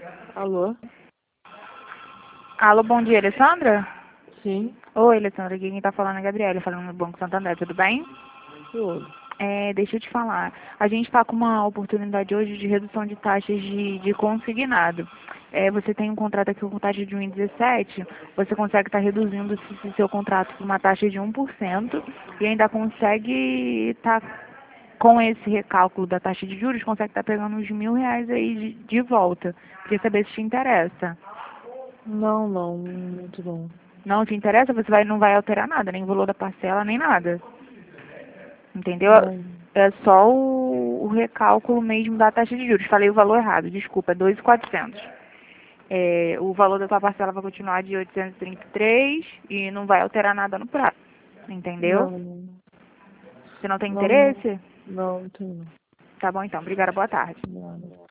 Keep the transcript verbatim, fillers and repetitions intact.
Alô? Alô, bom dia, Alessandra? Sim, Oi, Alessandra, aqui quem tá falando é a Gabriela, falando no Banco Santander, tudo bem? tudo. É, deixa eu te falar, a gente está com uma oportunidade hoje de redução de taxas de, de consignado. É, você tem um contrato aqui com taxa de um vírgula dezessete, você consegue estar reduzindo esse, esse seu contrato por uma taxa de um por cento e ainda consegue estar com esse recálculo da taxa de juros, consegue estar pegando uns mil reais aí de, de volta. Queria saber se te interessa. Não, não, muito não. Não te interessa, você vai, não vai alterar nada, nem o valor da parcela, nem nada. Entendeu? Não, É só o, o recálculo mesmo da taxa de juros. Falei o valor errado, desculpa, é dois mil e quatrocentos. É, o valor da tua parcela vai continuar de oitocentos e trinta e três e não vai alterar nada no prazo. Entendeu? não, não, Você não tem não, interesse? não, não tenho. Tá bom então. Obrigada, boa tarde. Não.